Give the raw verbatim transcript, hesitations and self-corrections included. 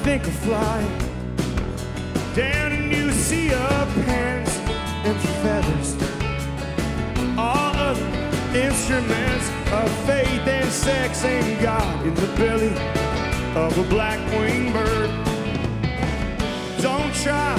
think of flying down a new sea of pens and feathers. All other instruments of faith and sex and God in the belly of a black-winged bird. Don't try